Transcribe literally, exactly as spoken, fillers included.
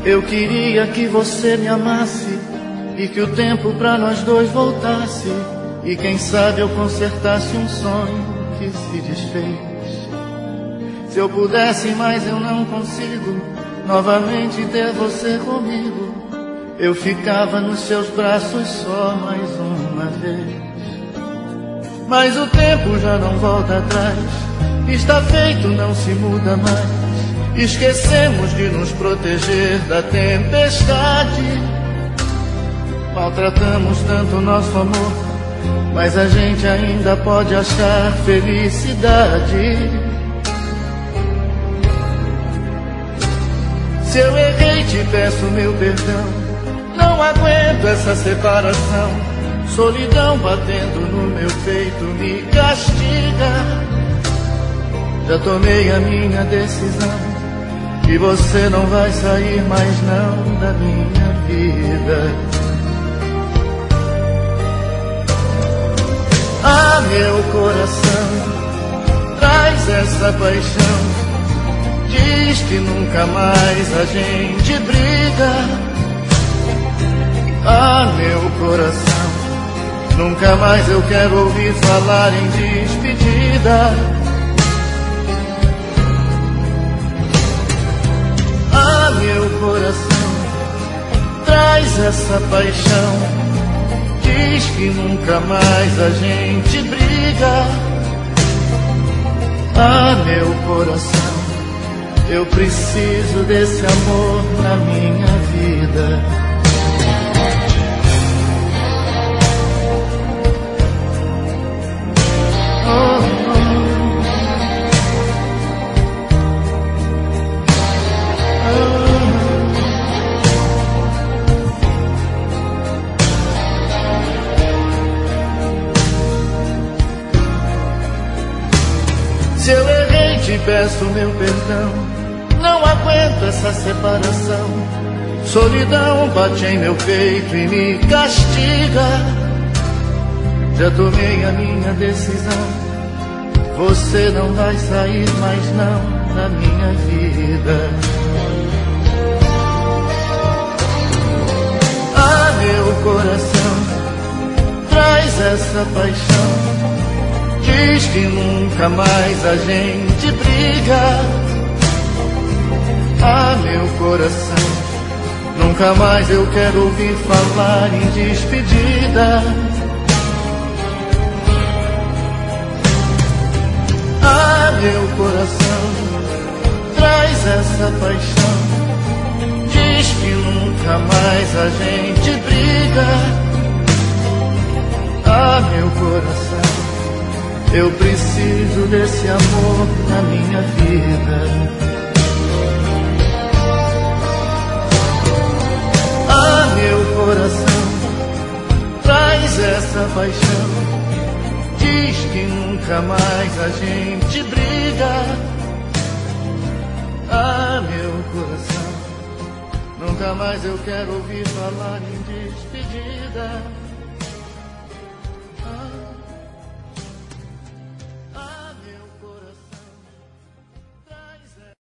Eu queria que você me amasse e que o tempo pra nós dois voltasse, e quem sabe eu consertasse um sonho que se desfez. Se eu pudesse, mas eu não consigo novamente ter você comigo, eu ficava nos seus braços só mais uma vez. Mas o tempo já não volta atrás, está feito, não se muda mais. Esquecemos de nos proteger da tempestade. Maltratamos tanto o nosso amor, mas a gente ainda pode achar felicidade. Se eu errei, te peço meu perdão. Não aguento essa separação. Solidão batendo no meu peito me castiga. Já tomei a minha decisão, e você não vai sair mais não da minha vida. Ah, meu coração, traz essa paixão. Diz que nunca mais a gente briga. Ah, meu coração, nunca mais eu quero ouvir falar em despedida. Ah, meu coração, traz essa paixão. Diz que nunca mais a gente briga. Ah, meu coração, eu preciso desse amor na minha vida. Oh, oh, oh. Se eu errei, te peço meu perdão. Não aguento essa separação. Solidão bate em meu peito e me castiga. Já tomei a minha decisão. Você não vai sair mais não da minha vida. Ah, meu coração, traz essa paixão. Diz que nunca mais a gente briga. Ah, meu coração, nunca mais eu quero ouvir falar em despedida. Ah, meu coração, traz essa paixão. Diz que nunca mais a gente briga. Ah, meu coração, eu preciso desse amor na minha vida. Meu coração, traz essa paixão. Diz que nunca mais a gente briga. Ah, meu coração, nunca mais eu quero ouvir falar em despedida.